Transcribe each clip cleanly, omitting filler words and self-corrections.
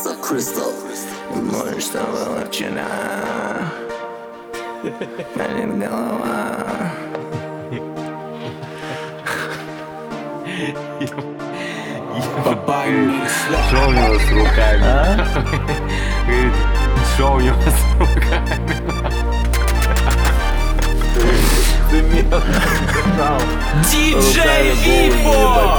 So crystal. Помню, что было вчера. Болит голова. Что у него с руками? Говорит, что у него с руками? Диджей Вибо!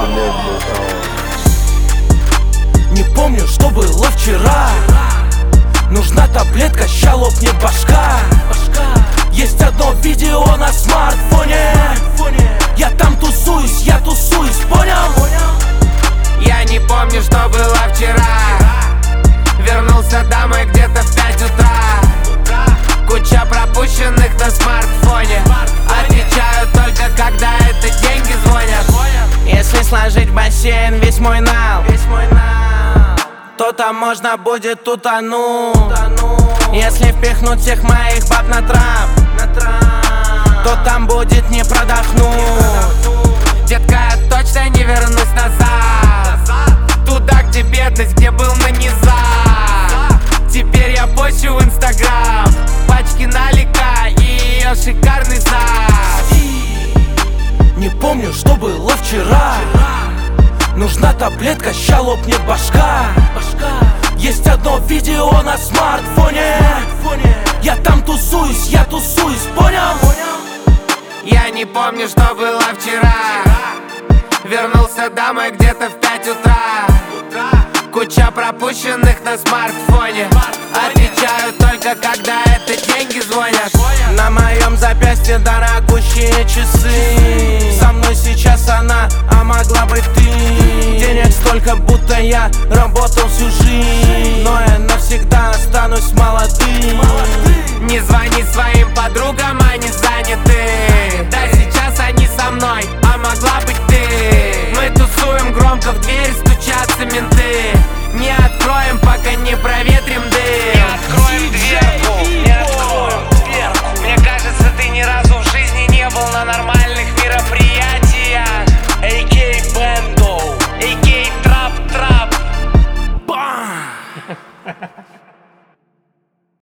Не помню, что было вчера. Нужна таблетка, ща лопнет башка. Есть одно видео на смартфоне. Я там тусуюсь, понял? Я не помню, что было вчера. Вернулся домой где-то в 5 утра. Куча пропущенных на смартфоне. Отвечаю только, когда это деньги звонят. Если сложить в бассейн весь мой нал, то там можно будет утонуть. Если впихнуть всех моих баб на трап, то там будет не продохнуть. Детка, я точно не вернусь назад. Туда, где бедность, где был на низах. Теперь я пощу в Инстаграм пачки налика и ее шикарный зад. Не помню, что было вчера. Нужна таблетка, ща лопнет башка. Есть одно видео на смартфоне. Я там тусуюсь, понял? Я не помню, что было вчера. Вернулся домой где-то в 5 утра. Куча пропущенных на смартфоне. Отвечаю только, когда это деньги звонят. На моем запястье дорогущие часы. Со мной сейчас она, а могла бы ты. Денег столько, будто я работал всю жизнь.